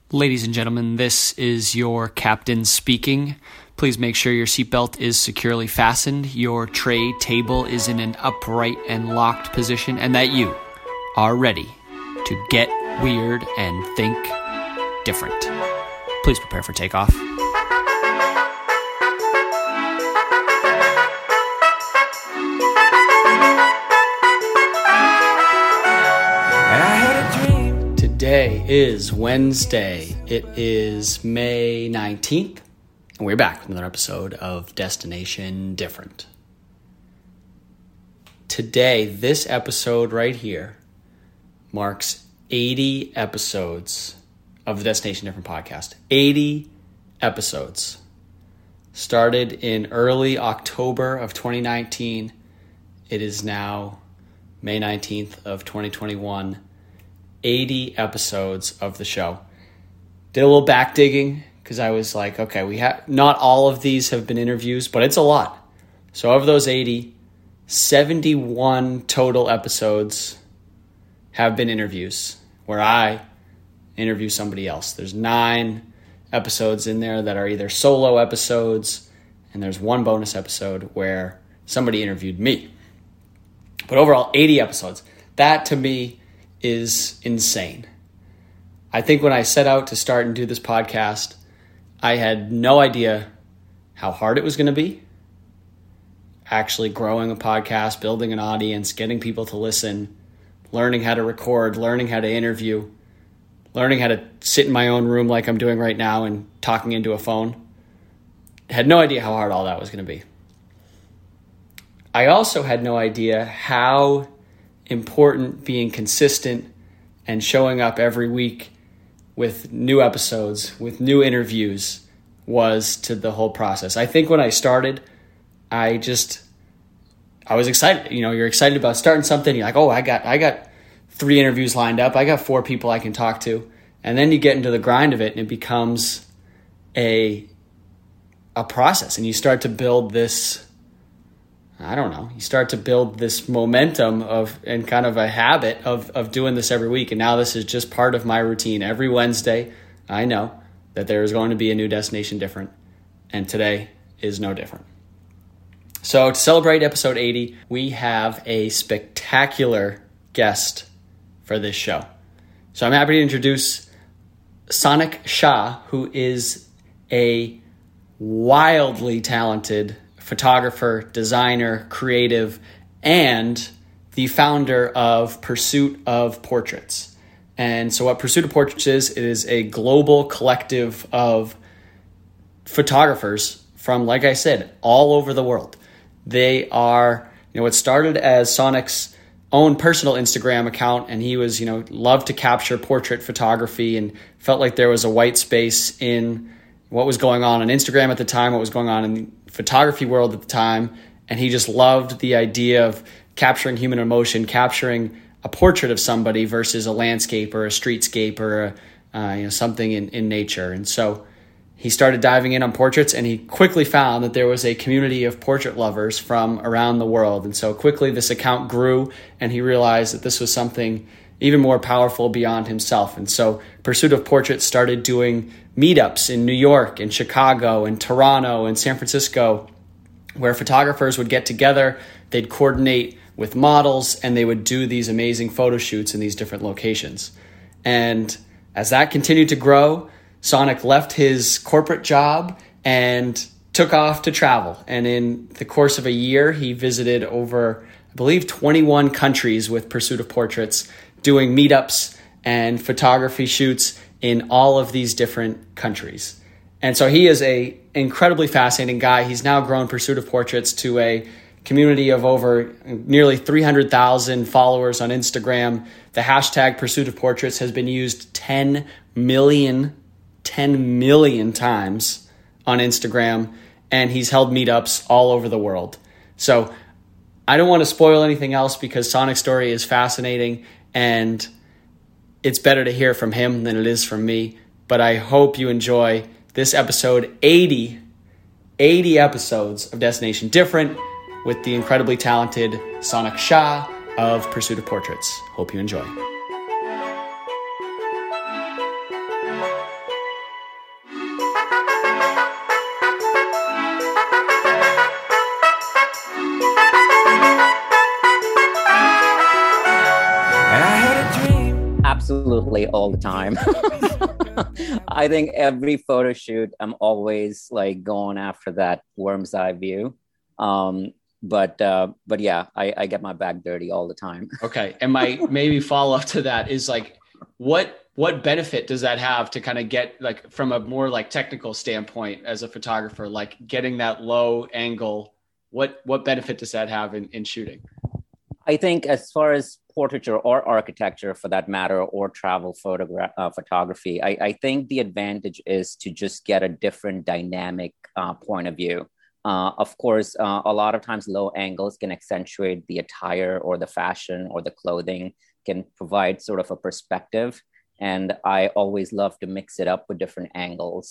Ladies and gentlemen, this is your captain speaking. Please make sure your seatbelt is securely fastened, your tray table is in an upright and locked position, and that you are ready to get weird and think different. Please prepare for takeoff. Today is Wednesday. It is May 19th, and we're back with another episode of Destination Different. Today, this episode right here marks 80 episodes of the Destination Different podcast. 80 episodes. Started in early October of 2019. It is now May 19th of 2021. 80 episodes of the show. Did a little back digging because I was like, okay, not all of these have been interviews, but it's a lot. So of those 80, 71 total episodes have been interviews where I interview somebody else. There's 9 episodes in there that are either solo episodes, and there's one bonus episode where somebody interviewed me. But overall, 80 episodes. That to me is insane. I think when I set out to start and do this podcast, I had no idea how hard it was going to be. Actually growing a podcast, building an audience, getting people to listen, learning how to record, learning how to interview, learning how to sit in my own room like I'm doing right now and talking into a phone. I had no idea how hard all that was going to be. I also had no idea how important being consistent and showing up every week with new episodes, with new interviews was to the whole process. I think when I started, I was excited. You know, you're excited about starting something. You're like, oh, I got 3 interviews lined up. I got 4 people I can talk to. And then you get into the grind of it and it becomes a process, and you start to build this, you start to build this momentum and kind of a habit of doing this every week. And now this is just part of my routine. Every Wednesday, I know that there is going to be a new Destination Different. And today is no different. So to celebrate episode 80, we have a spectacular guest for this show. So I'm happy to introduce Sonik Shah, who is a wildly talented photographer, designer, creative, and the founder of Pursuit of Portraits. And so what Pursuit of Portraits is, it is a global collective of photographers from, like I said, all over the world. They are, it started as Sonik's own personal Instagram account, and he was, loved to capture portrait photography and felt like there was a white space in what was going on Instagram at the time, what was going on in the photography world at the time, and he just loved the idea of capturing human emotion, capturing a portrait of somebody versus a landscape or a streetscape or something in nature. And so he started diving in on portraits, and he quickly found that there was a community of portrait lovers from around the world. And so quickly this account grew, and he realized that this was something even more powerful beyond himself. And so Pursuit of Portraits started doing meetups in New York and Chicago and Toronto and San Francisco, where photographers would get together, they'd coordinate with models, and they would do these amazing photo shoots in these different locations. And as that continued to grow, Sonik left his corporate job and took off to travel. And in the course of a year, he visited over, I believe, 21 countries with Pursuit of Portraits, doing meetups and photography shoots in all of these different countries. And so he is a incredibly fascinating guy. He's now grown Pursuit of Portraits to a community of over nearly 300,000 followers on Instagram. The hashtag Pursuit of Portraits has been used 10 million times on Instagram, and he's held meetups all over the world. So I don't want to spoil anything else because Sonik's story is fascinating, and it's better to hear from him than it is from me. But I hope you enjoy this episode 80 episodes of Destination Different with the incredibly talented Sonik Shah of Pursuit of Portraits. Hope you enjoy. Definitely all the time. I think every photo shoot, I'm always like going after that worm's eye view. Um, but yeah, I get my back dirty all the time. Okay. And my maybe follow up to that is like, what benefit does that have to kind of get like from a more like technical standpoint as a photographer, like getting that low angle? What benefit does that have in shooting? I think as far as portraiture or architecture for that matter, or travel photography, I think the advantage is to just get a different dynamic point of view. Of course, a lot of times low angles can accentuate the attire or the fashion or the clothing, can provide sort of a perspective. And I always love to mix it up with different angles.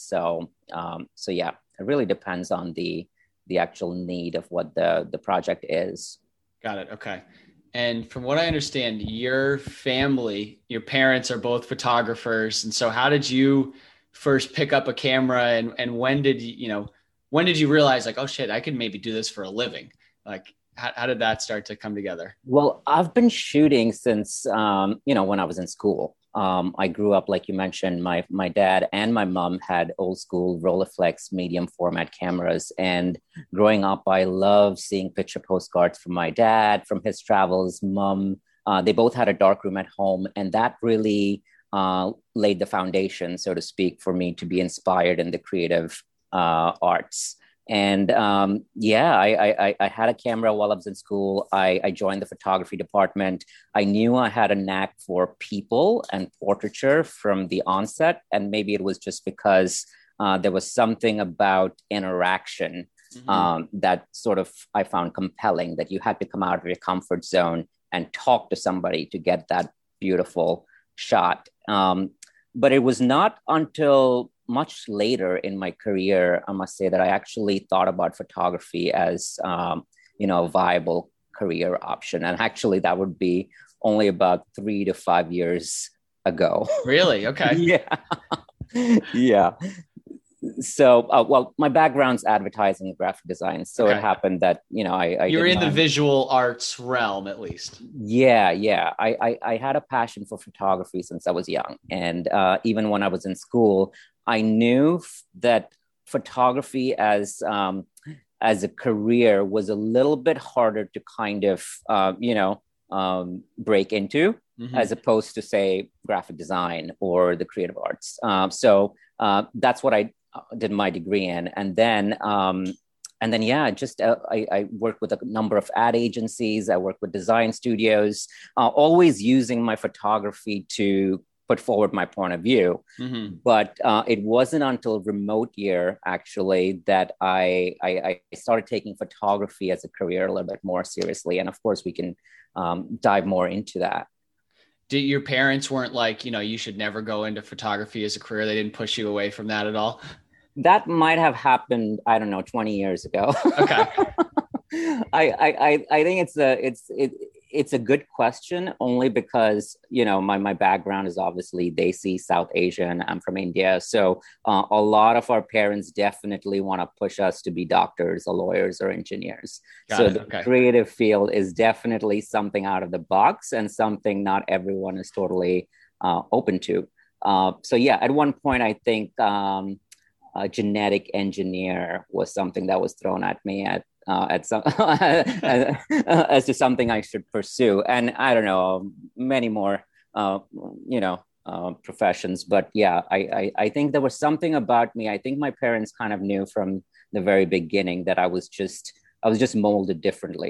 So yeah, it really depends on the actual need of what the project is. Got it. Okay. And from what I understand, your family, your parents are both photographers. And so how did you first pick up a camera and when did when did you realize like, oh shit, I could maybe do this for a living? Like, how did that start to come together? Well, I've been shooting since when I was in school. I grew up, like you mentioned, my dad and my mom had old school Rolleiflex medium format cameras. And growing up, I love seeing picture postcards from my dad, from his travels. Mom, they both had a darkroom at home, and that really laid the foundation, so to speak, for me to be inspired in the creative arts. And yeah, I had a camera while I was in school. I joined the photography department. I knew I had a knack for people and portraiture from the onset. And maybe it was just because there was something about interaction that sort of I found compelling, that you had to come out of your comfort zone and talk to somebody to get that beautiful shot. But it was not until much later in my career, I must say, that I actually thought about photography as, a viable career option. And actually, that would be only about 3 to 5 years ago. Really? Okay. Yeah. Yeah. So, well, my background's advertising and graphic design. So Okay. it happened that, I You're did in the visual arts realm, at least. Yeah. I had a passion for photography since I was young. And even when I was in school, I knew that photography as a career was a little bit harder to kind of, break into, as opposed to, say, graphic design or the creative arts. So that's what I did my degree in. And then, yeah, just I worked with a number of ad agencies. I worked with design studios, always using my photography to put forward my point of view. But it wasn't until remote year, actually, that I started taking photography as a career a little bit more seriously. And of course, we can dive more into that. Did your parents weren't like, you should never go into photography as a career? They didn't push you away from that at all? That might have happened, I don't know, 20 years ago. Okay. I think it's a good question, only because my background is obviously Desi, South Asian. I'm from India, so a lot of our parents definitely want to push us to be doctors or lawyers or engineers. So the creative field is definitely something out of the box and something not everyone is totally open to. So yeah, at one point I think a genetic engineer was something that was thrown at me at some as to something I should pursue, and I don't know, many more professions. But yeah, I think there was something about me. I think my parents kind of knew from the very beginning that I was just molded differently.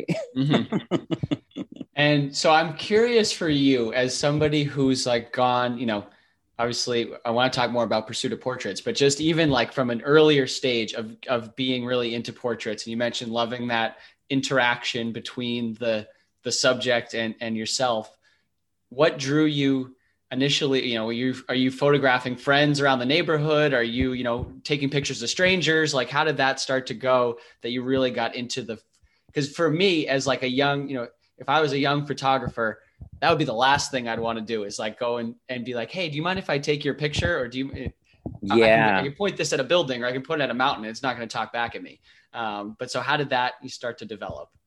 And so I'm curious for you, as somebody who's like gone, obviously I want to talk more about pursuit of portraits, but just even like from an earlier stage of being really into portraits. And you mentioned loving that interaction between the subject and yourself. What drew you initially? Are you photographing friends around the neighborhood? Are you, taking pictures of strangers? Like, how did that start to go that you really got into because for me as like a young, if I was a young photographer, that would be the last thing I'd want to do, is like go and be like, hey, do you mind if I take your picture? Or do you, I can point this at a building, or I can put it at a mountain. It's not going to talk back at me. But so how did that you start to develop?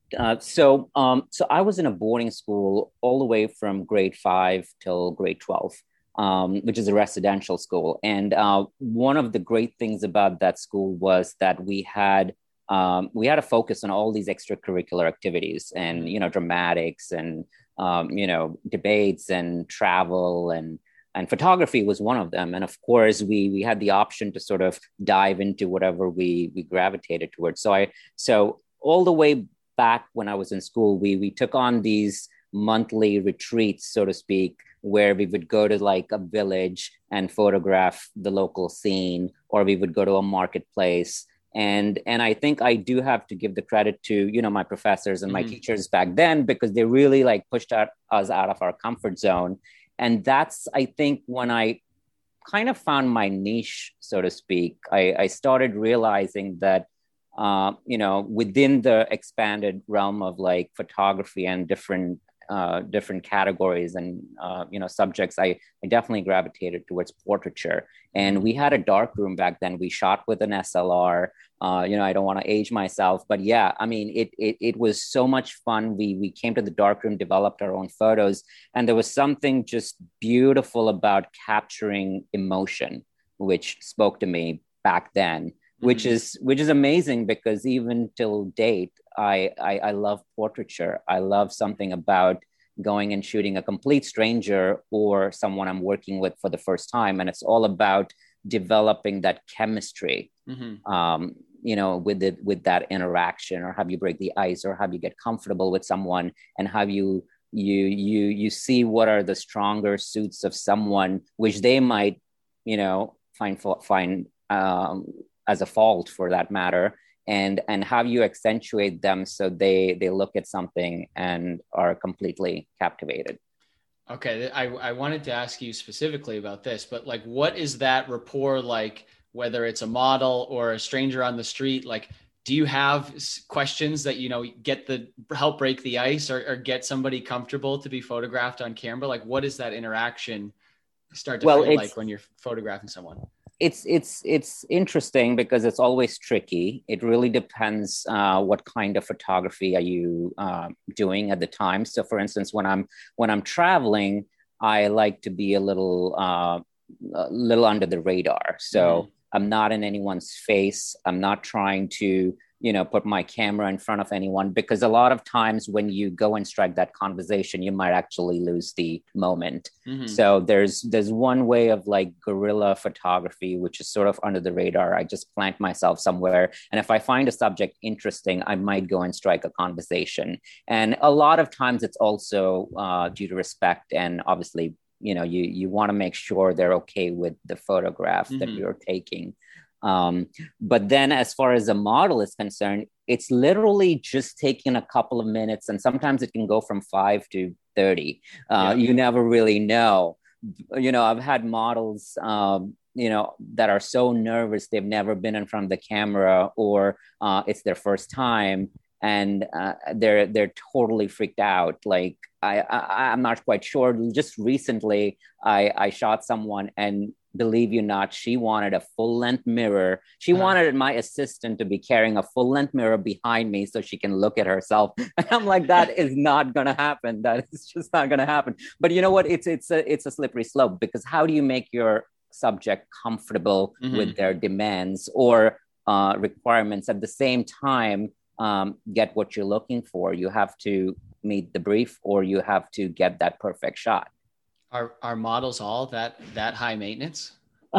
So I was in a boarding school all the way from grade 5 till grade 12, which is a residential school. And one of the great things about that school was that we had a focus on all these extracurricular activities, and dramatics, and debates, and travel, and photography was one of them. And of course, we had the option to sort of dive into whatever we gravitated towards. So all the way back when I was in school, we took on these monthly retreats, so to speak, where we would go to like a village and photograph the local scene, or we would go to a marketplace. And I think I do have to give the credit to my professors and my teachers back then, because they really like pushed us out of our comfort zone. And that's, I think, when I kind of found my niche, so to speak. I started realizing that within the expanded realm of like photography and different categories and subjects, I definitely gravitated towards portraiture. And we had a dark room back then. We shot with an SLR. I don't want to age myself, but yeah, I mean, it was so much fun. We came to the dark room, developed our own photos, and there was something just beautiful about capturing emotion, which spoke to me back then. Which is amazing, because even till date, I love portraiture. I love something about going and shooting a complete stranger or someone I'm working with for the first time, and it's all about developing that chemistry, with that interaction, or have you break the ice, or have you get comfortable with someone, and have you see what are the stronger suits of someone, which they might find as a fault, for that matter, and how you accentuate them so they look at something and are completely captivated. Okay, I wanted to ask you specifically about this, but like, what is that rapport like, whether it's a model or a stranger on the street? Like, do you have questions that, help break the ice, or get somebody comfortable to be photographed on camera? Like, what is that interaction start to feel like when you're photographing someone? It's interesting, because it's always tricky. It really depends what kind of photography are you doing at the time. So, for instance, when I'm traveling, I like to be a little under the radar. So I'm not in anyone's face. I'm not trying to put my camera in front of anyone, because a lot of times when you go and strike that conversation, you might actually lose the moment. So there's one way of like guerrilla photography, which is sort of under the radar. I just plant myself somewhere, and if I find a subject interesting, I might go and strike a conversation. And a lot of times it's also due to respect, and obviously you want to make sure they're okay with the photograph that you're taking. But then as far as a model is concerned, it's literally just taking a couple of minutes, and sometimes it can go from 5 to 30. You never really know. I've had models that are so nervous, they've never been in front of the camera, or it's their first time, and they're totally freaked out. Like I'm not quite sure. Just recently, I shot someone, and believe you not, she wanted a full-length mirror. She wanted my assistant to be carrying a full-length mirror behind me so she can look at herself. And I'm like, that is not going to happen. That is just not going to happen. But you know what? It's a slippery slope, because how do you make your subject comfortable with their demands or requirements at the same time? Get what you're looking for. You have to meet the brief, or you have to get that perfect shot. Are models all that high maintenance?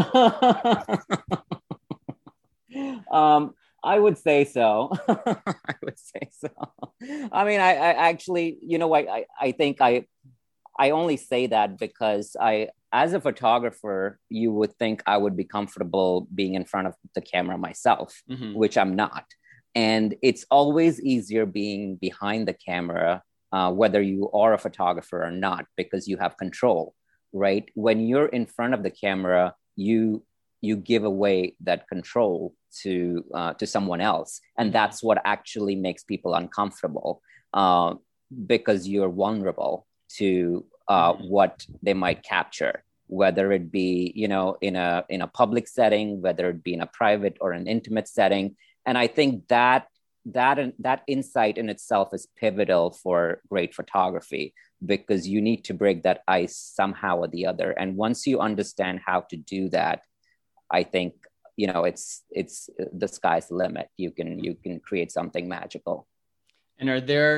I would say so. I would say so. I mean, I actually, I think I only say that because as a photographer, you would think I would be comfortable being in front of the camera myself, which I'm not. And it's always easier being behind the camera, whether you are a photographer or not, because you have control, right? When you're in front of the camera, you give away that control to someone else, and that's what actually makes people uncomfortable, because you're vulnerable to what they might capture, whether it be in a public setting, whether it be in a private or an intimate setting. And I think that that insight in itself is pivotal for great photography, because you need to break that ice somehow or the other. And once you understand how to do that, I think, it's the sky's the limit. You can create something magical. And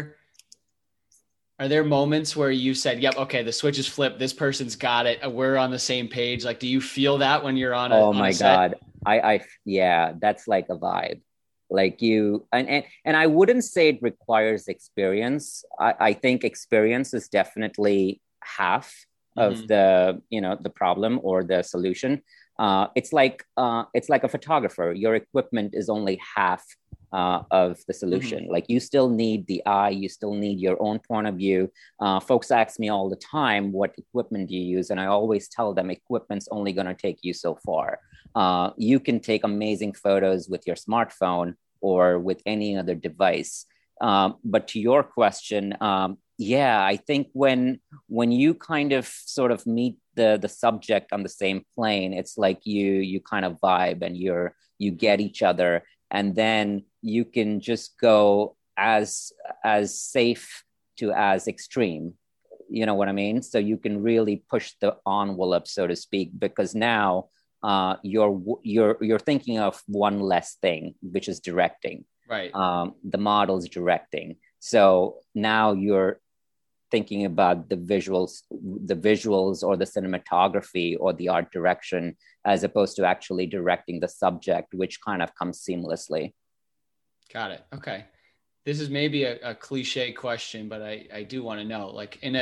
are there moments where you said, yep, okay, the switch is flipped, this person's got it, we're on the same page? Like, do you feel that when you're on Oh on a my set? God. Yeah, that's like a vibe. Like and I wouldn't say it requires experience. I think experience is definitely half of Mm-hmm. the problem or the solution. It's like a photographer. Your equipment is only half of the Mm-hmm. solution. Like, you still need the eye, you still need your own point of view. Folks ask me all the time, what equipment do you use? And I always tell them, equipment's only going to take you so far. You can take amazing photos with your smartphone or with any other device. But to your question, yeah, I think when you kind of sort of meet the subject on the same plane, it's like you kind of vibe, and you get each other, and then you can just go as safe to as extreme. You know what I mean? So you can really push the envelope, so to speak, because now you're thinking of one less thing, which is directing. Right. The model's directing. So now you're thinking about the visuals or the cinematography or the art direction, as opposed to actually directing the subject, which kind of comes seamlessly. Got it. Okay. This is maybe a cliche question, but I do want to know, like, in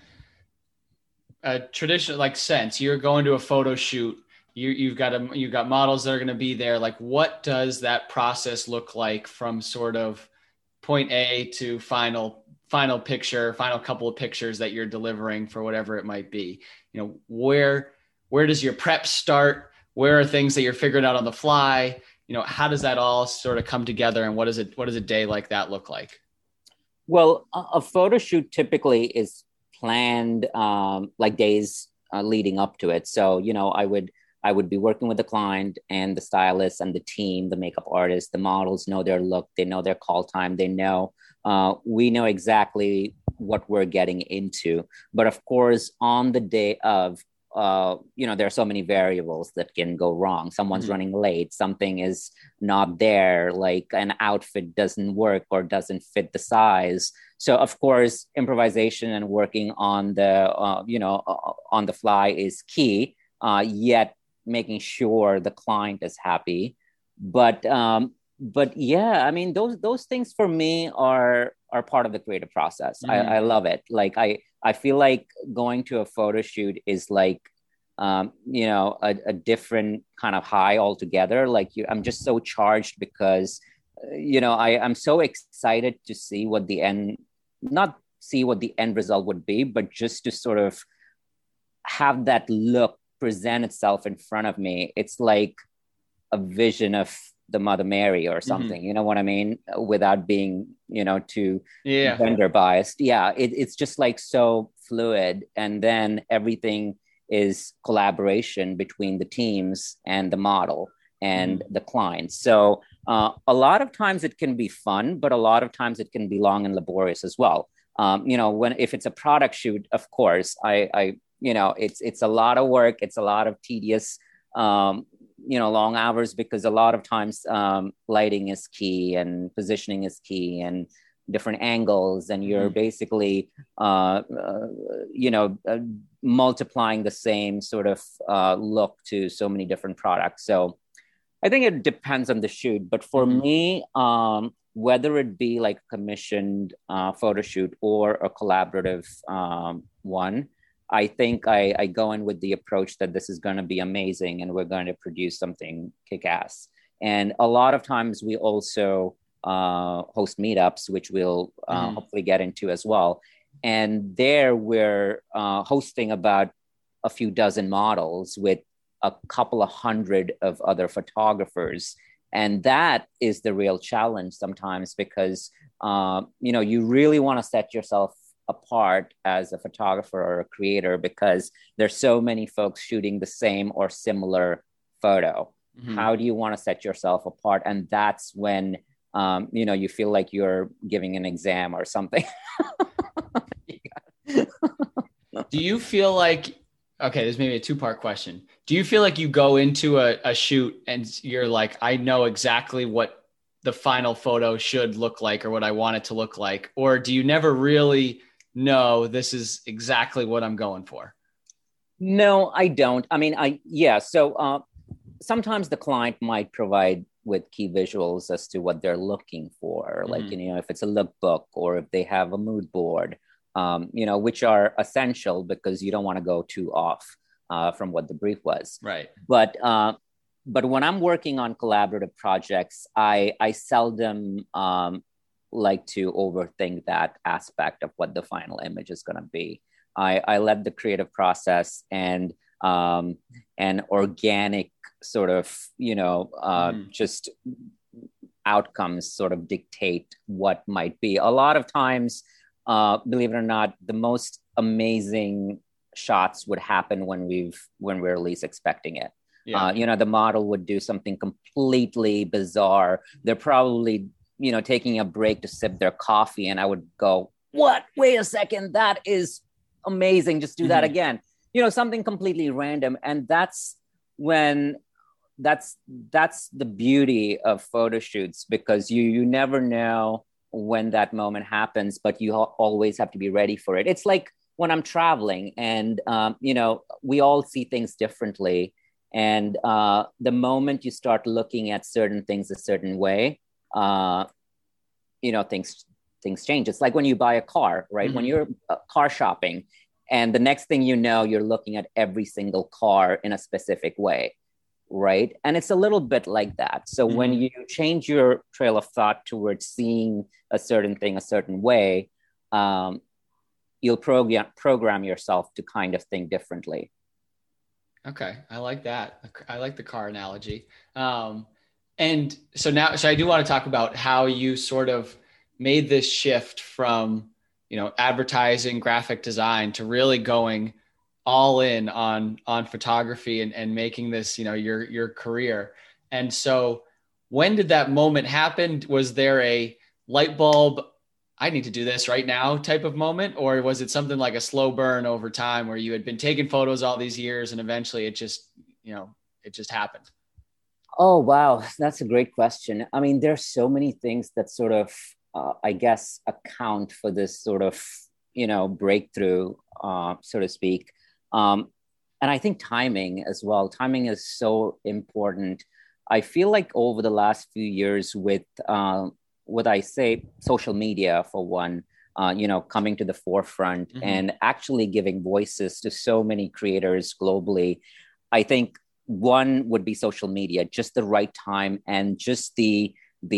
a traditional like sense, you're going to a photo shoot, you've got models that are going to be there. Like, what does that process look like from sort of point A to final picture, final couple of pictures that you're delivering for whatever it might be? Where does your prep start? Where are things that you're figuring out on the fly? How does that all sort of come together, and what does a day like that look like? Well, a photo shoot typically is planned like days leading up to it. So, I would be working with the client and the stylist and the team, the makeup artist. The models know their look, they know their call time, they know we know exactly what we're getting into. But of course, on the day of, there are so many variables that can go wrong. Someone's Mm-hmm. running late, something is not there, like an outfit doesn't work or doesn't fit the size. So of course, improvisation and working on the fly is key. Yet making sure the client is happy. But yeah, I mean, those things for me are part of the creative process. I Mm-hmm. love it. Like, I feel like going to a photo shoot is like a different kind of high altogether. Like, I'm just so charged because I'm so excited to see what the end, not see what the end result would be, but just to sort of have that look present itself in front of me. It's like a vision of the Mother Mary or Mm-hmm. something. You know what I mean? Without being, too Yeah. gender biased. Yeah, it's just like so fluid. And then everything is collaboration between the teams and the model and Mm-hmm. the client. So a lot of times it can be fun, but a lot of times it can be long and laborious as well. If it's a product shoot, of course, it's a lot of work. It's a lot of tedious, long hours, because a lot of times lighting is key and positioning is key and different angles, and you're Mm-hmm. basically multiplying the same sort of look to so many different products. So I think it depends on the shoot, but for Mm-hmm. me, whether it be like a commissioned photo shoot or a collaborative one, I think I go in with the approach that this is going to be amazing and we're going to produce something kick-ass. And a lot of times we also host meetups, which we'll Mm-hmm. hopefully get into as well. And there we're hosting about a few dozen models with a couple of hundred of other photographers. And that is the real challenge sometimes, because you really want to set yourself apart as a photographer or a creator, because there's so many folks shooting the same or similar photo. Mm-hmm. How do you want to set yourself apart? And that's when You feel like you're giving an exam or something. Do you feel like, okay, there's maybe a two-part question. Do you feel like you go into a shoot and you're like, I know exactly what the final photo should look like or what I want it to look like? Or do you never really know this is exactly what I'm going for? No, I don't. I mean, yeah. So sometimes the client might provide with key visuals as to what they're looking for, like, if it's a lookbook or if they have a mood board, which are essential because you don't want to go too off from what the brief was. Right. But when I'm working on collaborative projects, I seldom like to overthink that aspect of what the final image is going to be. I let the creative process and organic sort of, just outcomes sort of dictate what might be. A lot of times, believe it or not, the most amazing shots would happen when we're least expecting it. Yeah. The model would do something completely bizarre. They're probably, taking a break to sip their coffee, and I would go, "What? Wait a second, that is amazing. Just do that again." Something completely random. And that's when that's the beauty of photo shoots, because you never know when that moment happens, but you always have to be ready for it. It's like when I'm traveling and, we all see things differently. And the moment you start looking at certain things a certain way, things change. It's like when you buy a car, right? When you're car shopping, and the next thing you know, you're looking at every single car in a specific way, right? And it's a little bit like that. So when you change your trail of thought towards seeing a certain thing a certain way, you'll program yourself to kind of think differently. Okay, I like that. I like the car analogy. And so I do want to talk about how you sort of made this shift from, advertising, graphic design to really going all in on photography and making this, your career. And so when did that moment happen? Was there a light bulb, I need to do this right now type of moment? Or was it something like a slow burn over time where you had been taking photos all these years and eventually it just happened? Oh, wow. That's a great question. I mean, there's so many things that sort of, I guess, account for this sort of, breakthrough, so to speak. And I think timing as well. Timing is so important. I feel like over the last few years with what I say, social media, for one, coming to the forefront and actually giving voices to so many creators globally, I think one would be social media, just the right time and just the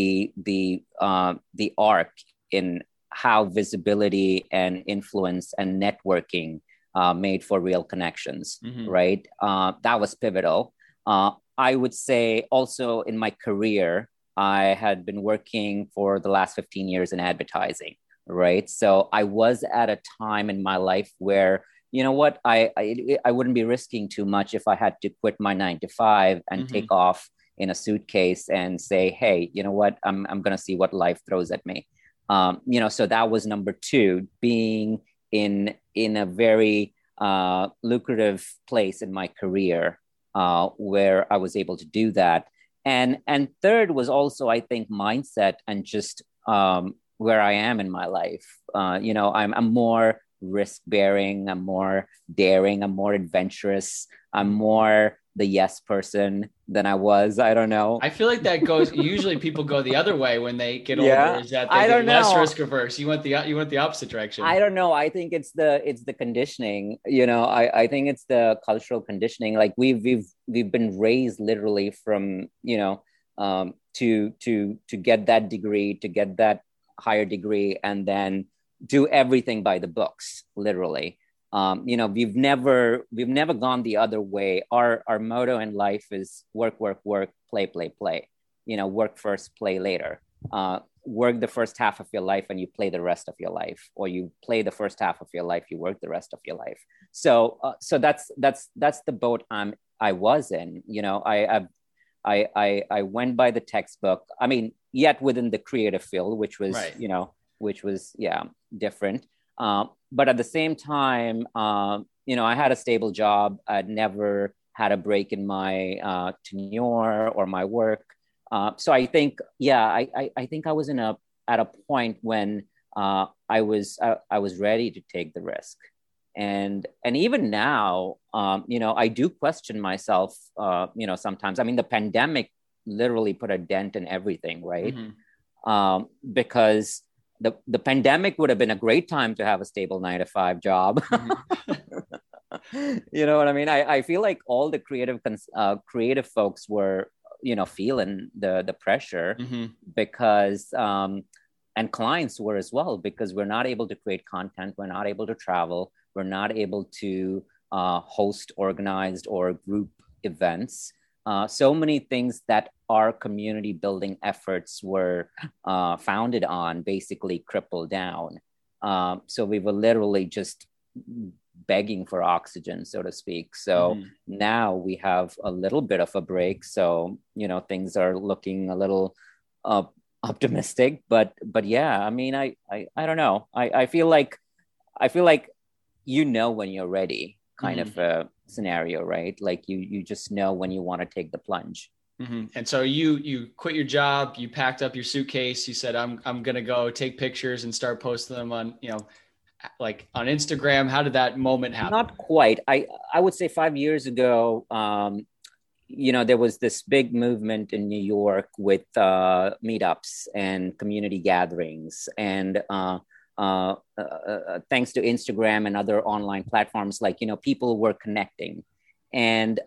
arc in how visibility and influence and networking made for real connections, right? That was pivotal. I would say also in my career, I had been working for the last 15 years in advertising, right? So I was at a time in my life where, I wouldn't be risking too much if I had to quit my 9 to 5 and take off in a suitcase and say, hey, you know what, I'm going to see what life throws at me. So that was number two, being in a very lucrative place in my career where I was able to do that. And third was also, I think, mindset and just where I am in my life. I'm more risk bearing, I'm more daring, I'm more adventurous, I'm more the yes person than I was. I don't know. I feel like that goes, usually people go the other way when they get older, is that they get less risk averse. You went the opposite direction. I don't know. I think it's the conditioning, I think it's the cultural conditioning. Like we've been raised literally from, to get that degree, to get that higher degree, and then do everything by the books, literally. We've never gone the other way. Our motto in life is work, work, work, play, play, play. Work first, play later. Work the first half of your life and you play the rest of your life, or you play the first half of your life, you work the rest of your life. So that's the boat I was in. I went by the textbook. I mean, yet within the creative field, which was, Right. yeah, different. But at the same time, I had a stable job. I'd never had a break in my tenure or my work. So I think, yeah, I think I was at a point when I was ready to take the risk. And even now, I do question myself, sometimes. I mean, the pandemic literally put a dent in everything, right? Mm-hmm. Because the pandemic would have been a great time to have a stable 9 to 5 job. Mm-hmm. You know what I mean? I feel like all the creative folks were, feeling the pressure, Mm-hmm. because and clients were as well, because we're not able to create content, we're not able to travel, we're not able to host organized or group events. So many things that our community building efforts were founded on basically crippled down. So we were literally just begging for oxygen, so to speak. So Mm-hmm. now we have a little bit of a break. So, things are looking a little uh, optimistic, but yeah, I mean, I don't know. I feel like when you're ready, kind Mm-hmm. of a scenario, right? Like you just know when you want to take the plunge. Mm-hmm. And so you quit your job, you packed up your suitcase, you said, I'm gonna go take pictures and start posting them on, like on Instagram. How did that moment happen? Not quite. I would say 5 years ago, there was this big movement in New York with meetups and community gatherings, and thanks to Instagram and other online platforms, like, people were connecting, and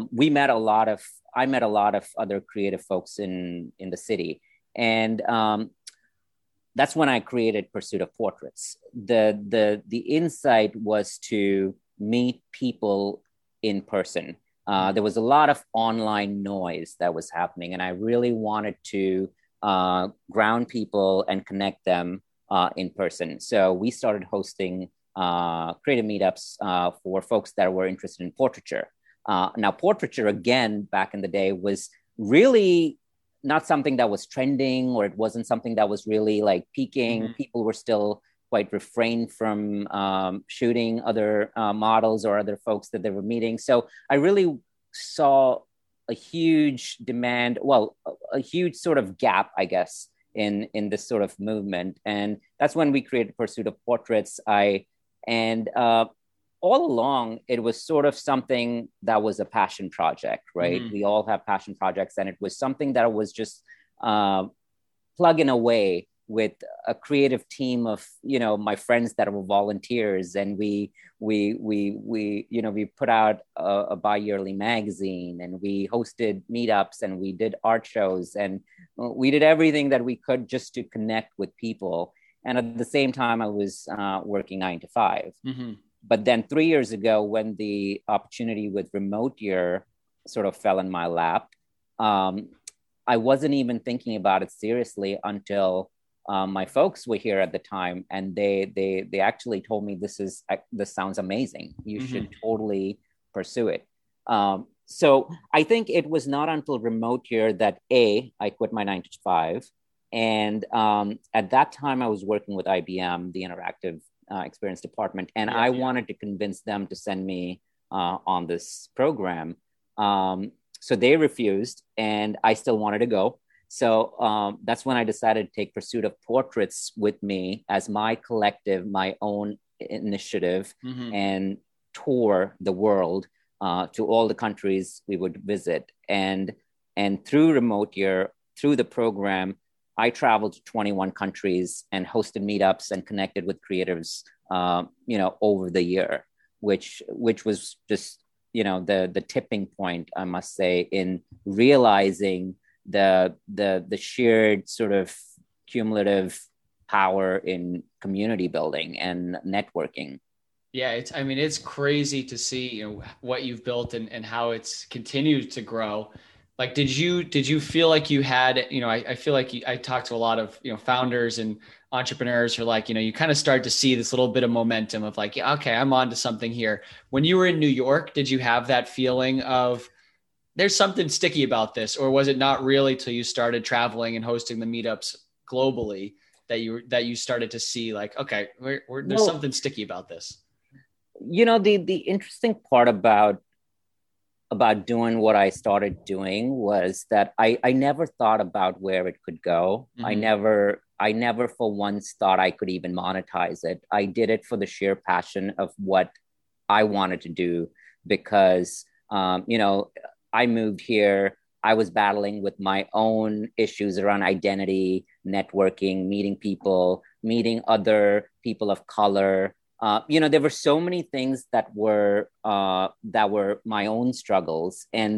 I met a lot of other creative folks in the city, and that's when I created Pursuit of Portraits. The insight was to meet people in person. There was a lot of online noise that was happening, and I really wanted to ground people and connect them in person. So we started hosting creative meetups for folks that were interested in portraiture. Now, portraiture, again, back in the day, was really not something that was trending, or it wasn't something that was really like peaking. Mm-hmm. People were still quite refrained from shooting other models or other folks that they were meeting. So I really saw a huge demand, well, a huge sort of gap, I guess, in this sort of movement. And that's when we created Pursuit of Portraits. And all along, it was sort of something that was a passion project, right? Mm-hmm. We all have passion projects, and it was something that was just plugging away with a creative team of my friends that were volunteers, and we put out a bi-yearly magazine, and we hosted meetups, and we did art shows, and we did everything that we could just to connect with people. And at the same time, I was working 9 to 5. Mm-hmm. But then 3 years ago, when the opportunity with Remote Year sort of fell in my lap, I wasn't even thinking about it seriously until my folks were here at the time, and they actually told me, this sounds amazing. You Mm-hmm. should totally pursue it. So I think it was not until Remote Year that I quit my 9 to 5, and at that time I was working with IBM, the Interactive Experience Department, and I wanted to convince them to send me on this program. So they refused, and I still wanted to go. So that's when I decided to take Pursuit of Portraits with me as my collective, my own initiative, Mm-hmm. and tour the world to all the countries we would visit. And through Remote Year, through the program, I traveled to 21 countries and hosted meetups and connected with creatives, over the year, which was just, the tipping point, I must say, in realizing the shared sort of cumulative power in community building and networking. Yeah, it's crazy to see, what you've built and how it's continued to grow. Like, did you feel like you had, I feel like I talked to a lot of, founders and entrepreneurs who are like, you kind of start to see this little bit of momentum of like, yeah, okay, I'm on to something here. When you were in New York, did you have that feeling of, there's something sticky about this, or was it not really till you started traveling and hosting the meetups globally that you started to see like, okay, there's Well, something sticky about this? the interesting part about doing what I started doing was that I never thought about where it could go. I never for once thought I could even monetize it. I did it for the sheer passion of what I wanted to do because, I moved here. I was battling with my own issues around identity, networking, meeting people, meeting other people of color. There were so many things that were my own struggles, and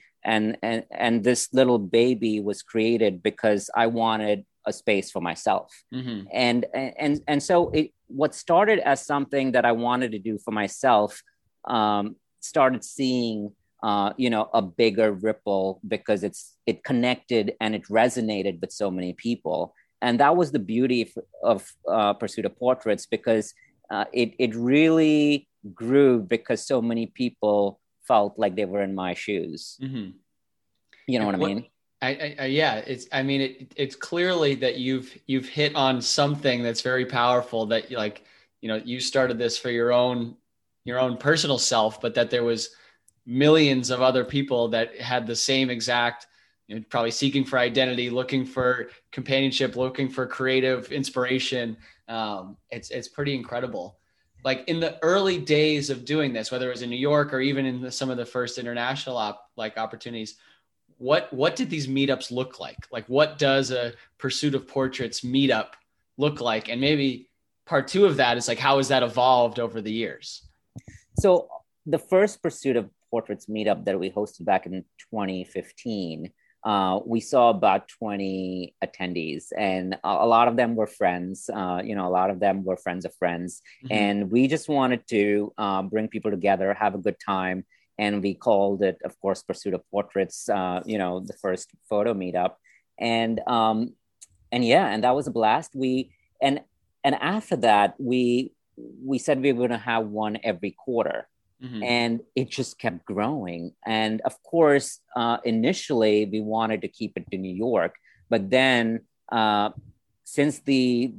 this little baby was created because I wanted a space for myself. Mm-hmm. And so what started as something that I wanted to do for myself started seeing a bigger ripple because it connected and it resonated with so many people. And that was the beauty of Pursuit of Portraits, because it really grew because so many people felt like they were in my shoes. Mm-hmm. You know what I mean? Yeah, it's clearly that you've hit on something that's very powerful, that you started this for your own personal self, but that there was millions of other people that had the same exact, probably seeking for identity, looking for companionship, looking for creative inspiration. It's pretty incredible. Like in the early days of doing this, whether it was in New York or even in some of the first international opportunities, what did these meetups look like? Like, what does a Pursuit of Portraits meetup look like? And maybe part two of that is like, how has that evolved over the years? So the first Pursuit of Portraits meetup that we hosted back in 2015, we saw about 20 attendees, and a lot of them were friends. A lot of them were friends of friends. Mm-hmm. And we just wanted to bring people together, have a good time. And we called it, of course, Pursuit of Portraits, the first photo meetup. And that was a blast. And after that, we said we were going to have one every quarter. Mm-hmm. And it just kept growing. And of course, initially we wanted to keep it to New York, but then since the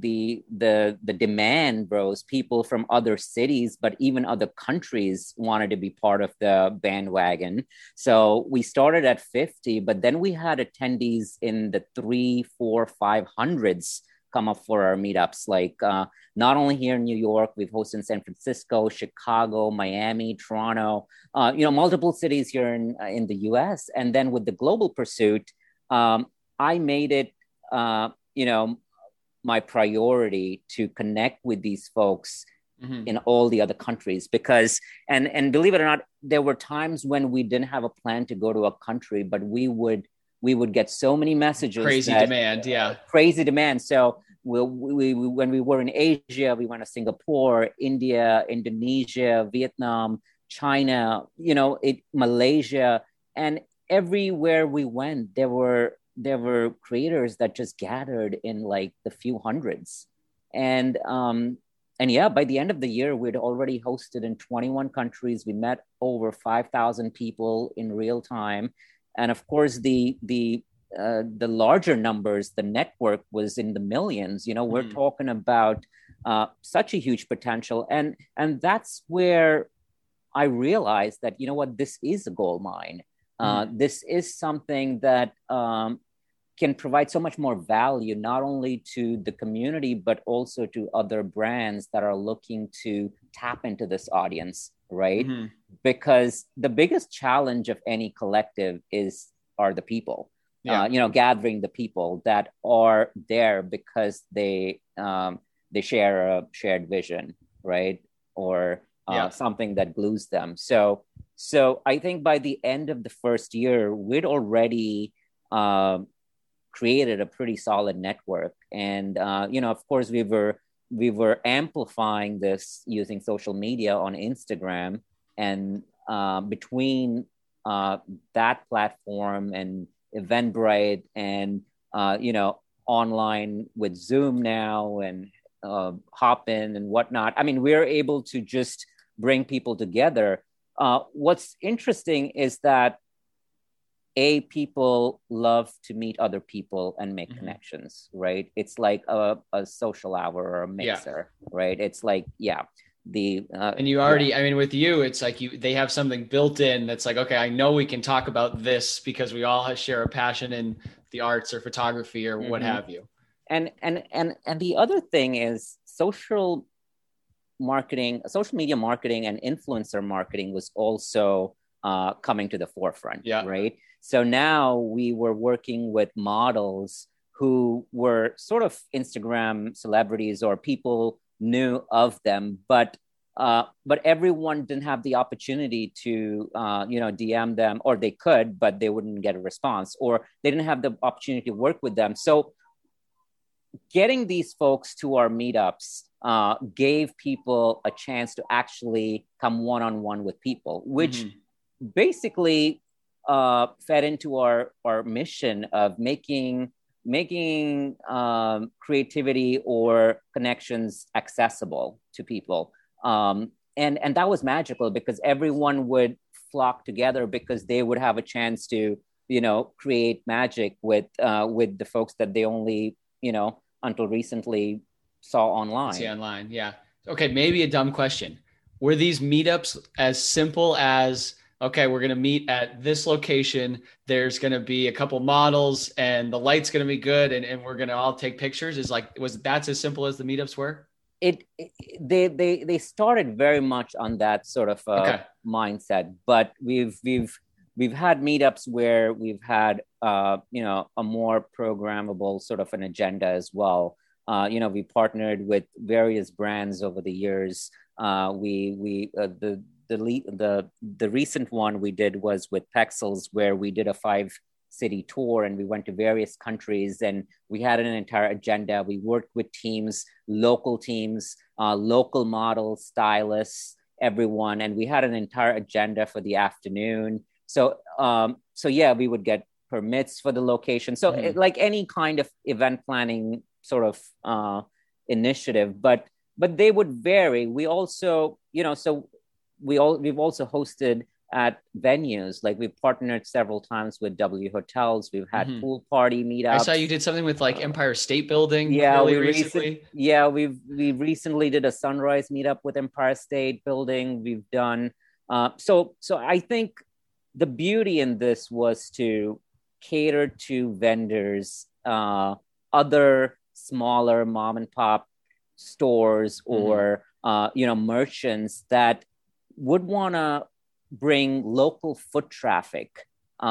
demand rose, people from other cities, but even other countries wanted to be part of the bandwagon. So we started at 50, but then we had attendees in the 300, 400, 500s come up for our meetups. Like not only here in New York, we've hosted in San Francisco, Chicago, Miami, Toronto, multiple cities here in the US. And then with the Global Pursuit, I made it, my priority to connect with these folks mm-hmm. in all the other countries, because, and believe it or not, there were times when we didn't have a plan to go to a country, but we would get so many messages. Crazy demand. So we when we were in Asia, we went to Singapore, India, Indonesia, Vietnam, China, Malaysia, and everywhere we went, there were creators that just gathered in like the few hundreds. And by the end of the year, we'd already hosted in 21 countries. We met over 5,000 people in real time. And of course, the larger numbers, the network was in the millions. We're talking about such a huge potential, and that's where I realized that this is a gold mine. This is something that can provide so much more value, not only to the community but also to other brands that are looking to tap into this audience, right? Mm-hmm. Because the biggest challenge of any collective are the people. Gathering the people that are there because they share a shared vision, right? Or something that glues them. So I think by the end of the first year, we'd already created a pretty solid network. And of course, we were amplifying this using social media on Instagram, and between that platform and Eventbrite and online with Zoom now and Hopin and whatnot. I mean, we're able to just bring people together. What's interesting is that people love to meet other people and make connections, right? It's like a social hour or a mixer, right? It's like, and you already, I mean, with you, it's like they have something built in that's like, okay, I know we can talk about this because we all share a passion in the arts or photography or what have you. And the other thing is social media marketing and influencer marketing was also coming to the forefront, right? So now we were working with models who were sort of Instagram celebrities or people knew of them, but everyone didn't have the opportunity to DM them, or they could, but they wouldn't get a response, or they didn't have the opportunity to work with them. So getting these folks to our meetups gave people a chance to actually come one-on-one with people, which basically fed into our mission of making creativity or connections accessible to people. And that was magical because everyone would flock together because they would have a chance to, create magic with the folks that they only, until recently saw online. See online, yeah. Okay, maybe a dumb question. Were these meetups as simple as, okay, we're going to meet at this location, there's going to be a couple models and the light's going to be good and we're going to all take pictures? Was that as simple as the meetups were? They started very much on that sort of mindset, but we've had meetups where we've had a more programmable sort of an agenda as well. We partnered with various brands over the years. The recent one we did was with Pexels, where we did a 5-city tour and we went to various countries and we had an entire agenda. We worked with teams, local models, stylists, everyone, and we had an entire agenda for the afternoon. So we would get permits for the location. So like any kind of event planning sort of initiative, but they would vary. We also, we've also hosted at venues. Like we've partnered several times with W Hotels. We've had pool party meetups. I saw you did something with like Empire State Building. We recently. We recently did a sunrise meetup with Empire State Building. We've done so I think the beauty in this was to cater to vendors, other smaller mom and pop stores or merchants that would want to bring local foot traffic,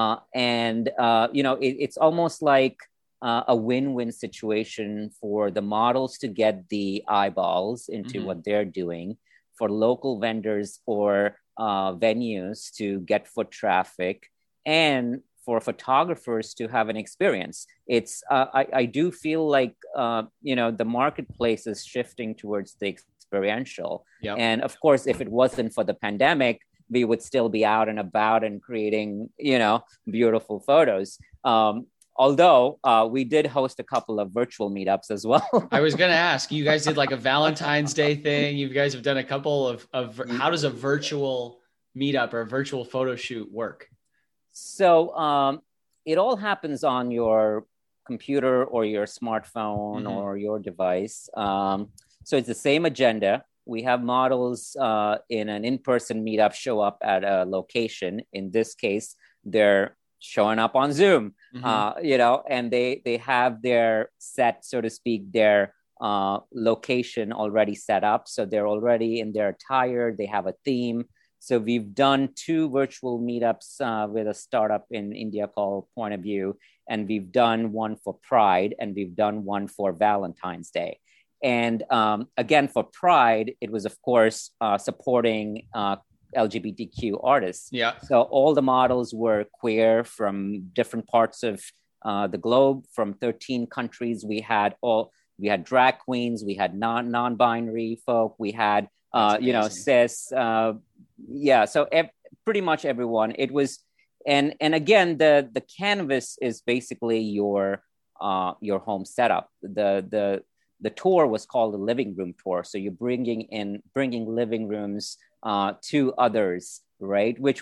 it's almost like a win-win situation for the models to get the eyeballs into what they're doing, for local vendors or venues to get foot traffic, and for photographers to have an experience. It's I do feel like the marketplace is shifting towards the experiential. And of course, if it wasn't for the pandemic, we would still be out and about and creating beautiful photos. Although we did host a couple of virtual meetups as well. I was going to ask, you guys did like a Valentine's Day thing. You guys have done a couple of how does a virtual meetup or a virtual photo shoot work? So it all happens on your computer or your smartphone or your device. So it's the same agenda. We have models in an in-person meetup show up at a location. In this case, they're showing up on Zoom, and they have their set, so to speak, their location already set up. So they're already in their attire. They have a theme. So we've done 2 virtual meetups with a startup in India called Point of View, and we've done one for Pride, and we've done one for Valentine's Day. And again, for Pride, it was, of course, supporting LGBTQ artists. Yeah. So all the models were queer from different parts of the globe, from 13 countries. We had drag queens, we had non-binary folk, we had cis. So pretty much everyone. It was, and again, the canvas is basically your home setup. The tour was called the living room tour. So you're bringing living rooms to others, right? Which was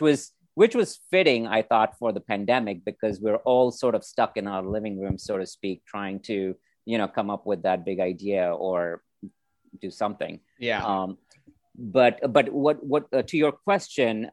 which was fitting, I thought, for the pandemic, because we're all sort of stuck in our living room, so to speak, trying to, come up with that big idea or do something. Yeah. But what to your question,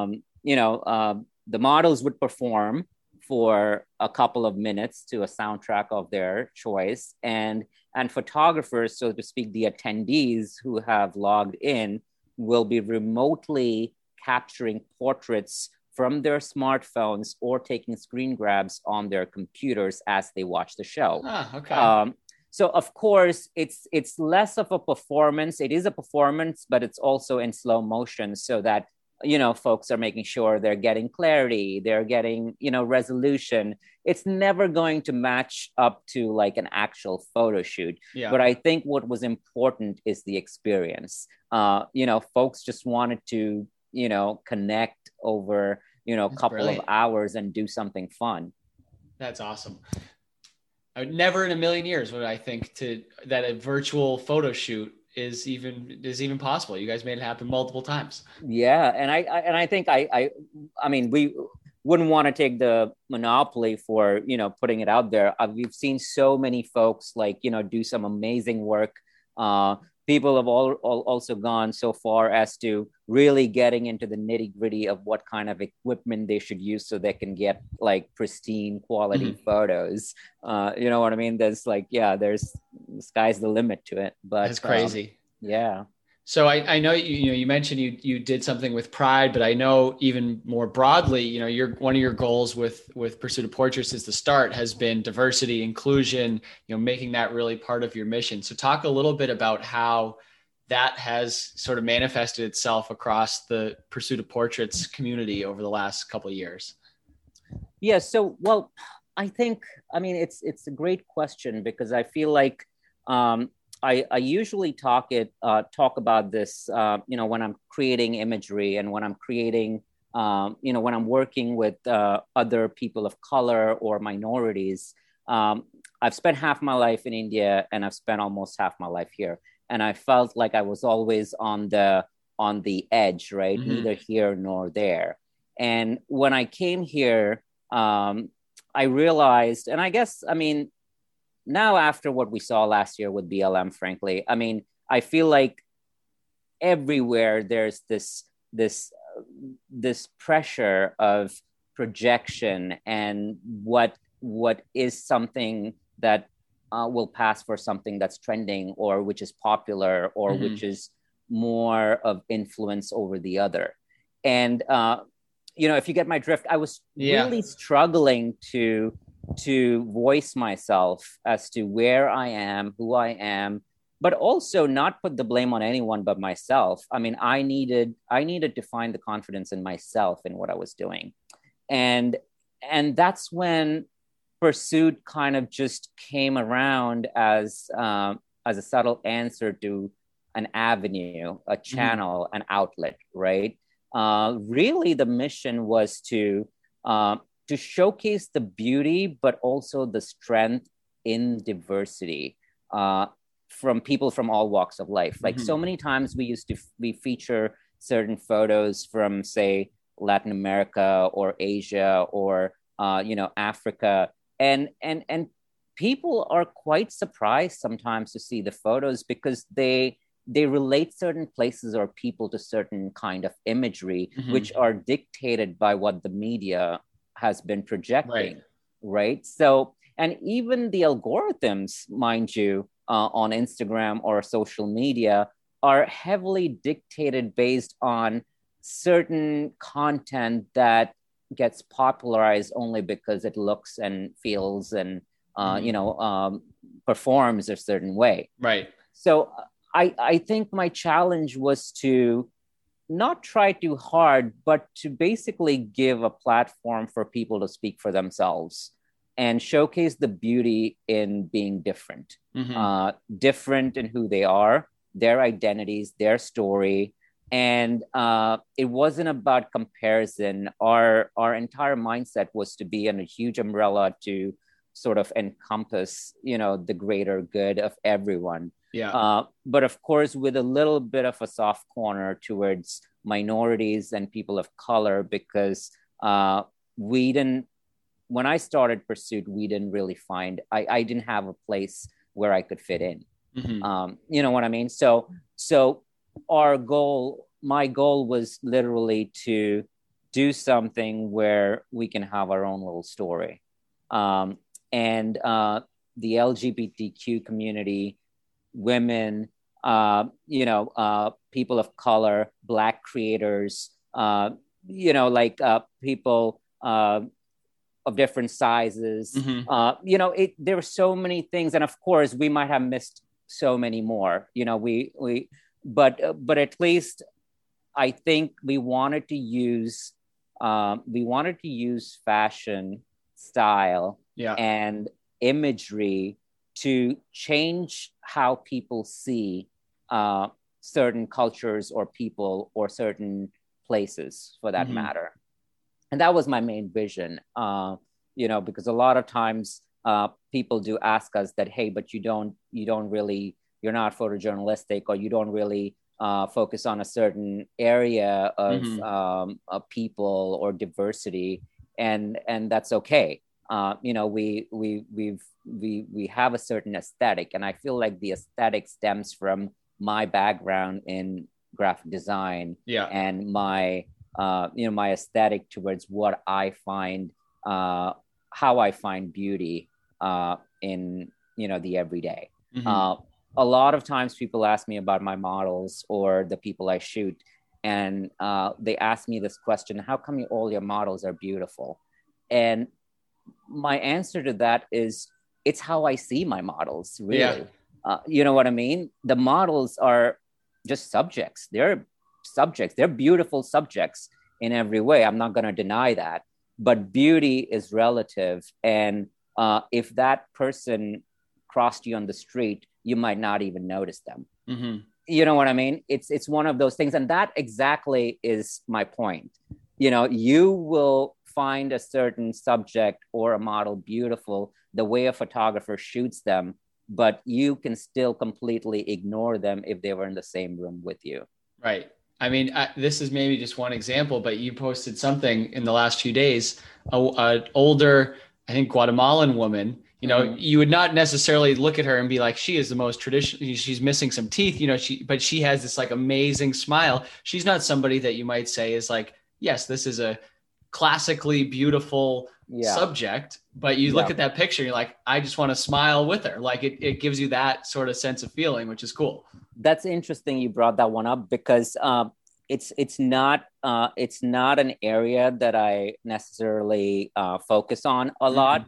the models would perform for a couple of minutes to a soundtrack of their choice, and photographers, so to speak, the attendees who have logged in, will be remotely capturing portraits from their smartphones or taking screen grabs on their computers as they watch the show. Okay. So of course, it's less of a performance. It is a performance, but it's also in slow motion, so that folks are making sure they're getting clarity, they're getting resolution. It's never going to match up to like an actual photo shoot. Yeah. But I think what was important is the experience. Folks just wanted to connect over a couple of hours and do something fun. That's awesome. I would never in a million years would I think that a virtual photo shoot is even possible. You guys made it happen multiple times. Yeah, and I think I mean, we wouldn't want to take the monopoly for putting it out there. We've seen so many folks do some amazing work. People have also gone so far as to really getting into the nitty-gritty of what kind of equipment they should use so they can get pristine quality photos. You know what I mean? There's there's sky's the limit to it. But that's crazy. Yeah. So I know you mentioned you did something with Pride, but I know even more broadly, one of your goals with Pursuit of Portraits is the start has been diversity, inclusion, making that really part of your mission. So talk a little bit about how that has sort of manifested itself across the Pursuit of Portraits community over the last couple of years. Yeah. So, well, I mean, it's a great question, because I feel like, I usually talk about this, when I'm creating imagery and when I'm creating, when I'm working with other people of color or minorities. I've spent half my life in India, and I've spent almost half my life here, and I felt like I was always on the edge, right? Mm-hmm. Neither here nor there. And when I came here, I realized, and I guess, I mean, now after what we saw last year with BLM, frankly, I mean, I feel like everywhere there's this pressure of projection and what is something that will pass for something that's trending or which is popular or which is more of influence over the other. And, if you get my drift, I was really struggling to voice myself as to where I am, who I am, but also not put the blame on anyone but myself. I mean, I needed to find the confidence in myself in what I was doing. And that's when Pursuit kind of just came around as a subtle answer to an avenue, a channel, an outlet, right? Really, the mission was to showcase the beauty, but also the strength in diversity from people from all walks of life. Like so many times we feature certain photos from, say, Latin America or Asia or, Africa. And people are quite surprised sometimes to see the photos because they relate certain places or people to certain kind of imagery, which are dictated by what the media has been projecting, right? So, and even the algorithms, mind you, on Instagram or social media are heavily dictated based on certain content that gets popularized only because it looks and feels and, performs a certain way. Right. So I think my challenge was to not try too hard, but to basically give a platform for people to speak for themselves and showcase the beauty in being different, different in who they are, their identities, their story. And it wasn't about comparison. Our entire mindset was to be in a huge umbrella to sort of encompass, the greater good of everyone. Yeah. But of course, with a little bit of a soft corner towards minorities and people of color, because we didn't, when I started Pursuit, we didn't really find, I didn't have a place where I could fit in. You know what I mean? So my goal was literally to do something where we can have our own little story. And the LGBTQ community, women, people of color, Black creators, people of different sizes. There were so many things, and of course, we might have missed so many more. But at least I think we wanted to use fashion, style, and imagery to change how people see certain cultures or people or certain places, for that matter. And that was my main vision, because a lot of times people do ask us that, hey, but you're not photojournalistic, or you don't really focus on a certain area of people or diversity, and that's okay. We have a certain aesthetic, and I feel like the aesthetic stems from my background in graphic design, and my my aesthetic towards what I find, how I find beauty in the everyday. A lot of times people ask me about my models or the people I shoot, and they ask me this question: how come all your models are beautiful? And my answer to that is, it's how I see my models, really. You know what I mean? The models are just subjects. They're subjects. They're beautiful subjects in every way. I'm not going to deny that. But beauty is relative. And if that person crossed you on the street, you might not even notice them. You know what I mean? It's one of those things. And that exactly is my point. You will find a certain subject or a model beautiful the way a photographer shoots them, but you can still completely ignore them if they were in the same room with you. Right. I mean, this is maybe just one example, but you posted something in the last few days, an older, I think, Guatemalan woman. You would not necessarily look at her and be like, she is the most traditional, she's missing some teeth, but she has this like amazing smile. She's not somebody that you might say is like, yes, this is a classically beautiful subject, but you look at that picture, you're like, I just want to smile with her. Like it gives you that sort of sense of feeling, which is cool. That's interesting. You brought that one up, because it's not an area that I necessarily focus on a lot.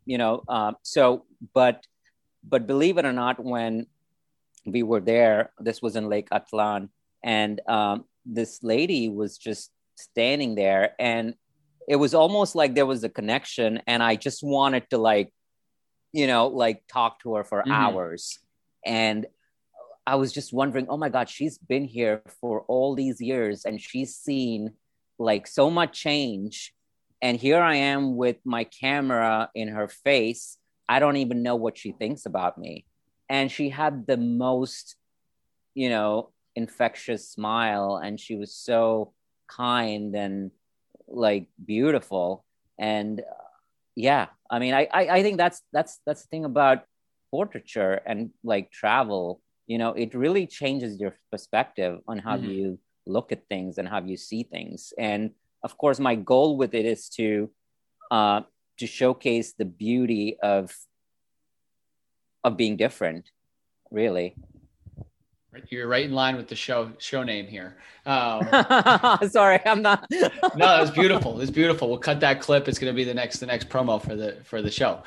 But believe it or not, when we were there, this was in Lake Atlan, and this lady was just standing there, and it was almost like there was a connection, and I just wanted to talk to her for hours. And I was just wondering, oh my God, she's been here for all these years, and she's seen like so much change. And here I am with my camera in her face. I don't even know what she thinks about me. And she had the most, infectious smile, and she was so kind and like beautiful. And I mean, I think that's the thing about portraiture and like travel. It really changes your perspective on how you look at things and how you see things. And of course, my goal with it is to showcase the beauty of being different, really. You're right in line with the show name here. Sorry, I'm not. No, that was beautiful. It's beautiful. We'll cut that clip. It's going to be the next promo for the show.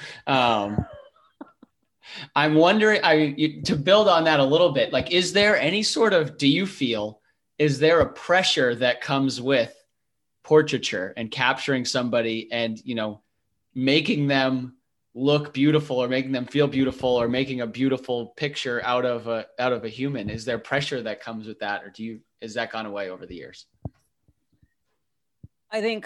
I'm wondering, to build on that a little bit, like, is there any sort of, is there a pressure that comes with portraiture and capturing somebody and, making them look beautiful or making them feel beautiful or making a beautiful picture out of a human? Is there pressure that comes with that? Or has that gone away over the years? I think,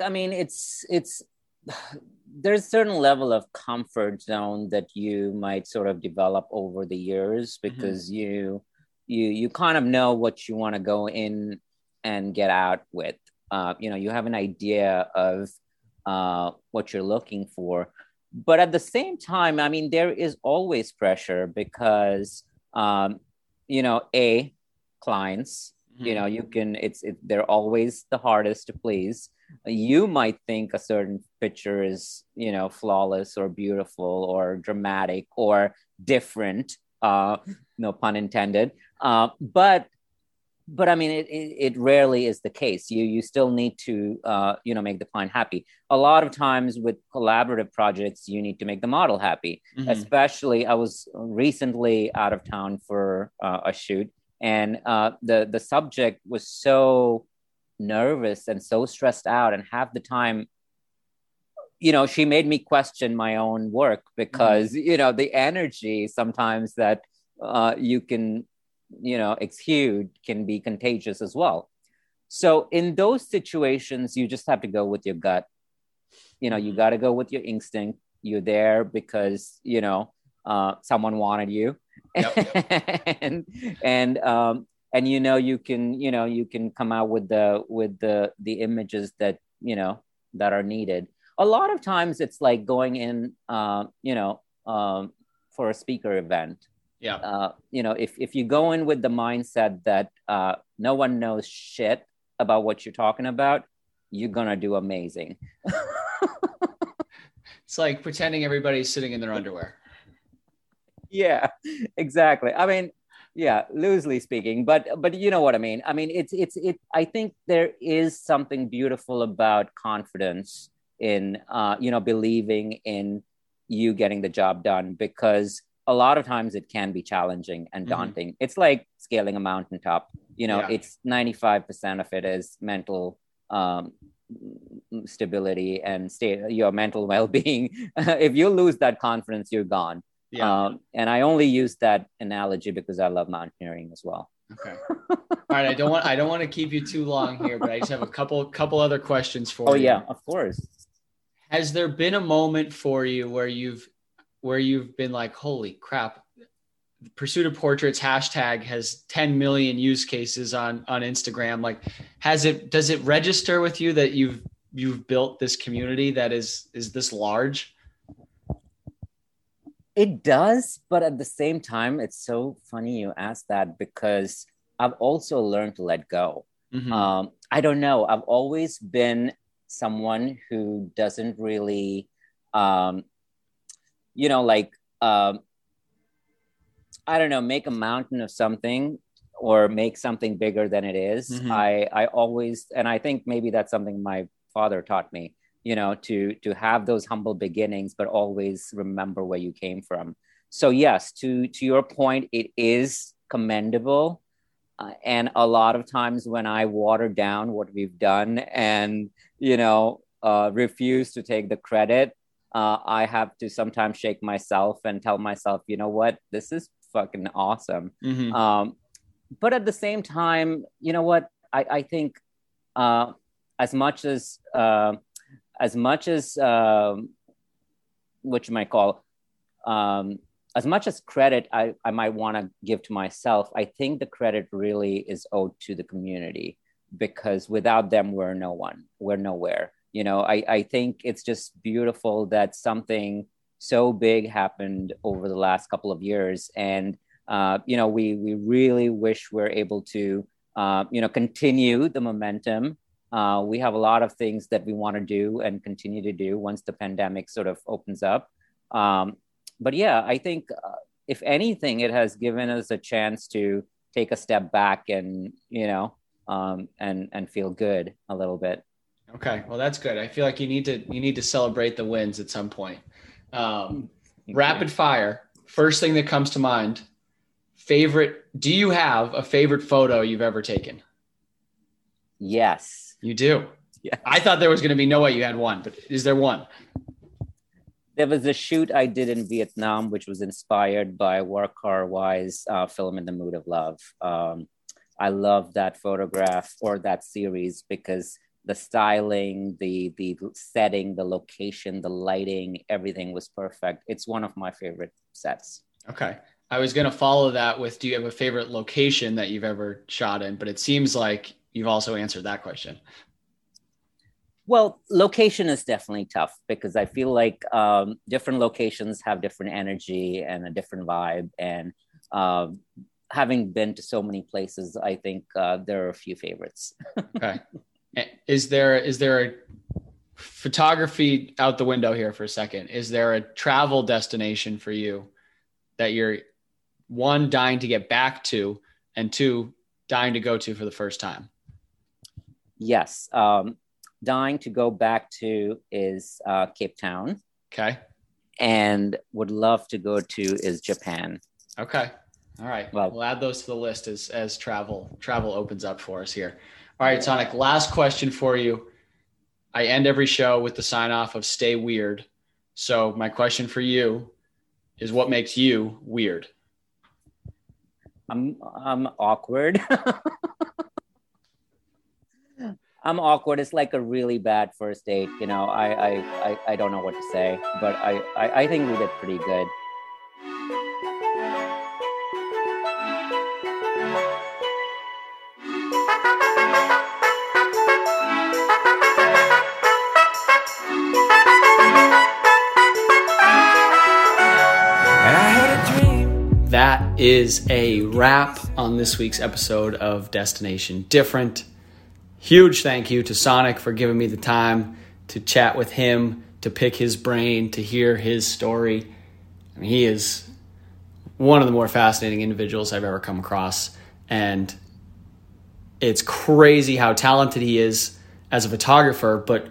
there's a certain level of comfort zone that you might sort of develop over the years, because you kind of know what you want to go in and get out with. You have an idea of what you're looking for. But at the same time, I mean, there is always pressure because, clients, they're always the hardest to please. You might think a certain picture is, flawless or beautiful or dramatic or different, no pun intended. But I mean, it rarely is the case. You still need to, make the client happy. A lot of times with collaborative projects, you need to make the model happy. Mm-hmm. Especially, I was recently out of town for a shoot, and the subject was so nervous and so stressed out, and half the time, she made me question my own work because, mm-hmm. The energy sometimes that you can exude can be contagious as well. So in those situations, you just have to go with your gut. You got to go with your instinct. You're there because, someone wanted you. Yep. and you can come out with the images that, that are needed. A lot of times it's like going in, for a speaker event. Yeah. If you go in with the mindset that no one knows shit about what you're talking about, you're going to do amazing. It's like pretending everybody's sitting in their underwear. Yeah, exactly. I mean, yeah, loosely speaking, but you know what I mean? I mean, I think there is something beautiful about confidence in, believing in you getting the job done, because a lot of times it can be challenging and daunting. Mm-hmm. It's like scaling a mountaintop. It's 95% of it is mental stability and your mental well-being. If you lose that confidence, you're gone. Yeah. And I only use that analogy because I love mountaineering as well. Okay. All right. I don't want to keep you too long here, but I just have a couple other questions for you. Oh yeah, of course. Has there been a moment for you where you've been like, holy crap, Pursuit of Portraits hashtag has 10 million use cases on Instagram? Like, does it register with you that you've built this community that is this large? It does, but at the same time, it's so funny you asked that, because I've also learned to let go. Mm-hmm. I don't know. I've always been someone who doesn't really, I don't know, make a mountain of something or make something bigger than it is. Mm-hmm. I always, and I think maybe that's something my father taught me, to have those humble beginnings, but always remember where you came from. So yes, to your point, it is commendable. And a lot of times when I water down what we've done and, refuse to take the credit, I have to sometimes shake myself and tell myself, you know what, this is fucking awesome. Mm-hmm. But at the same time, you know what, I think as much as what you might call, as much as credit I might want to give to myself, I think the credit really is owed to the community, because without them, we're nowhere. I think it's just beautiful that something so big happened over the last couple of years. And, we really wish we're able to, continue the momentum. We have a lot of things that we want to do and continue to do once the pandemic sort of opens up. But yeah, I think if anything, it has given us a chance to take a step back and, and feel good a little bit. Okay. Well, that's good. I feel like you need to celebrate the wins at some point. Rapid fire. First thing that comes to mind, do you have a favorite photo you've ever taken? Yes. You do? Yeah. I thought there was going to be no way you had one, but is there one? There was a shoot I did in Vietnam, which was inspired by War Car Wai's film In the Mood of Love. I love that photograph or that series because the styling, the setting, the location, the lighting, everything was perfect. It's one of my favorite sets. Okay. I was going to follow that with, do you have a favorite location that you've ever shot in? But it seems like, you've also answered that question. Well, location is definitely tough because I feel like different locations have different energy and a different vibe. And having been to so many places, I think there are a few favorites. Okay. Is there a photography out the window here for a second? Is there a travel destination for you that you're, one, dying to get back to, and two, dying to go to for the first time? Yes. Dying to go back to is Cape Town. Okay. And would love to go to is Japan. Okay. All right. Well, we'll add those to the list as travel opens up for us here. All right, Sonic, last question for you. I end every show with the sign off of stay weird. So my question for you is, what makes you weird? I'm awkward. I'm awkward. It's like a really bad first date. You know, I don't know what to say, but I think we did pretty good. That is a wrap on this week's episode of Destination Different. Huge thank you to Sonic for giving me the time to chat with him, to pick his brain, to hear his story. I mean, he is one of the more fascinating individuals I've ever come across. And it's crazy how talented he is as a photographer, but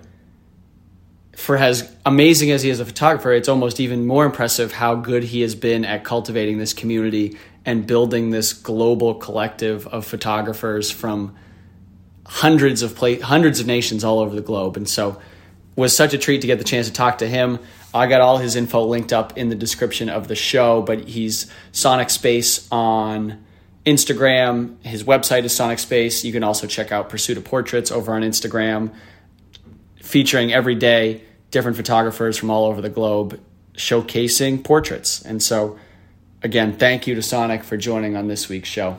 for as amazing as he is a photographer, it's almost even more impressive how good he has been at cultivating this community and building this global collective of photographers from hundreds of nations all over the globe. And so it was such a treat to get the chance to talk to him. I got all his info linked up in the description of the show, but he's Sonic Space on Instagram. His website is Sonic Space. You can also check out Pursuit of Portraits over on Instagram, featuring every day different photographers from all over the globe showcasing portraits. And so, again, thank you to Sonic for joining on this week's show.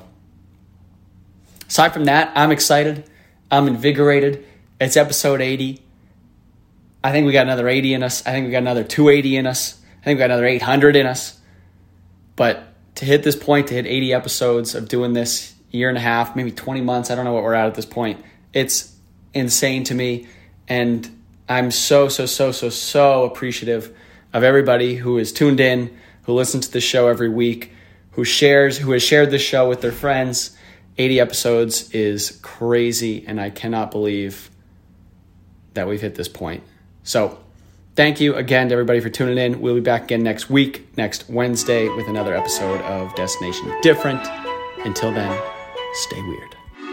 Aside from that, I'm excited. I'm invigorated. It's episode 80. I think we got another 80 in us. I think we got another 280 in us. I think we got another 800 in us. But to hit this point, to hit 80 episodes of doing this, year and a half, maybe 20 months, I don't know what we're at this point. It's insane to me. And I'm so appreciative of everybody who is tuned in, who listens to the show every week, who has shared this show with their friends. 80 episodes is crazy, and I cannot believe that we've hit this point. So thank you again to everybody for tuning in. We'll be back again next week, next Wednesday, with another episode of Destination Different. Until then, stay weird.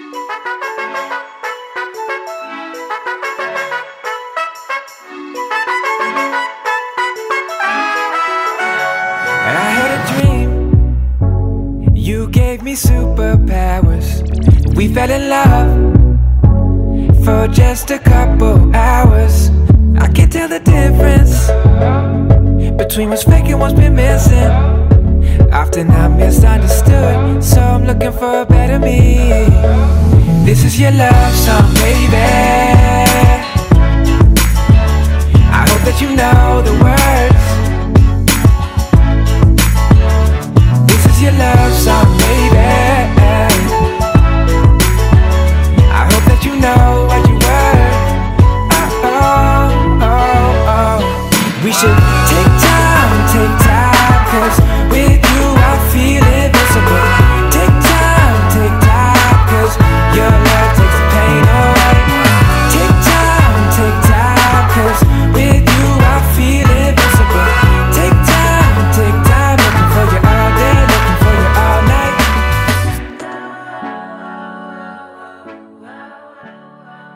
Superpowers. We fell in love for just a couple hours. I can't tell the difference between what's fake and what's been missing. Often I'm misunderstood, so I'm looking for a better me. This is your love song, baby. I hope that you know the words. This is your love song, baby. I hope that you know what you were. We should take time, 'cause with you I feel it.